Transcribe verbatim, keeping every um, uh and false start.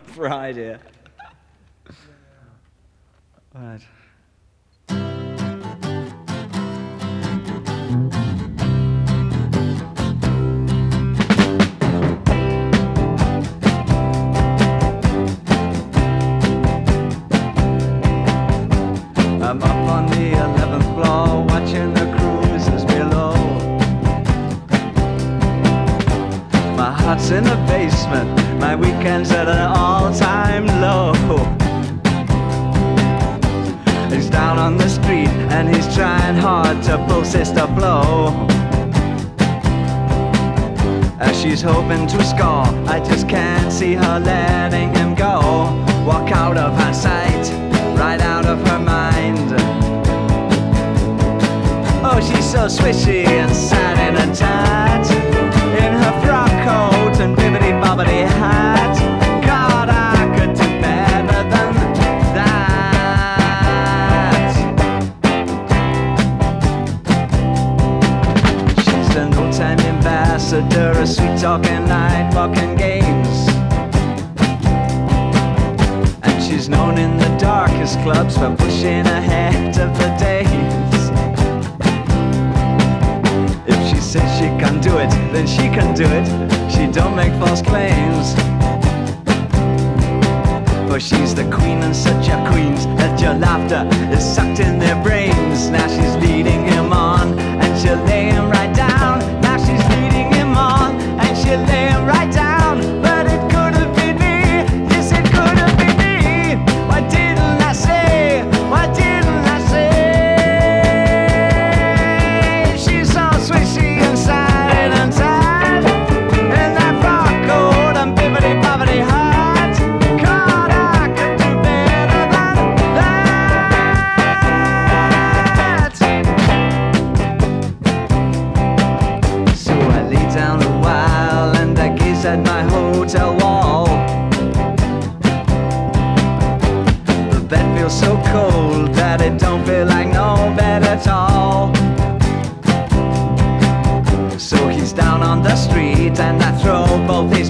Pride here. Right. I'm up on the eleventh floor, watching the cruisers below. My heart's in the basement, my weekend's at an all-time low. He's down on the street and he's trying hard to pull Sister Flo. As she's hoping to score, I just can't see her letting him go. Walk out of her sight, right out of her mind. Oh, she's so swishy and sad in a tat, in her frock coat and bibbidi-bobbidi hat. God, I could do better than that. She's an old-time ambassador, a sweet-talking, night-walking games. And she's known in the darkest clubs for pushing ahead of the days. If she says she can do it, then she can do it. She don't make false claims. For she's the queen and such a queen's that your laughter is sucked in their brains. Now she's leading him on and she'll lay him right down. Now she's leading him on and she'll lay him right down. But it could have been me, yes it could have been me. Why didn't I say, why didn't I say? She's so swishy and sad and sad, in that frock coat and bibbidi-bobbidi hat. God, I could do better than that. So I lay down a while and I gaze at my hotel wall. The bed feels so cold that it don't feel like no bed at all. So he's down on the street and I throw both his